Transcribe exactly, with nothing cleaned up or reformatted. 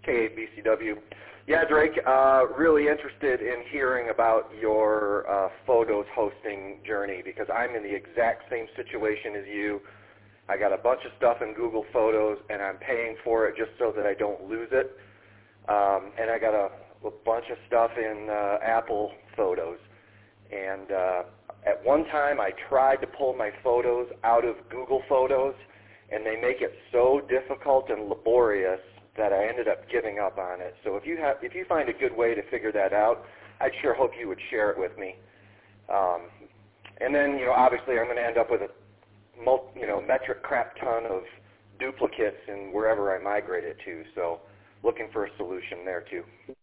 K eight B C W. Yeah, Drake, uh, really interested in hearing about your uh, photos hosting journey because I'm in the exact same situation as you. I got a bunch of stuff in Google Photos, and I'm paying for it just so that I don't lose it. Um, and I got a, a bunch of stuff in uh, Apple Photos. And uh, at one time, I tried to pull my photos out of Google Photos, and they make it so difficult and laborious that I ended up giving up on it. So if you have, if you find a good way to figure that out, I'd sure hope you would share it with me. Um, and then, you know, obviously, I'm going to end up with a multi, you know, metric crap ton of duplicates in wherever I migrate it to. So looking for a solution there too.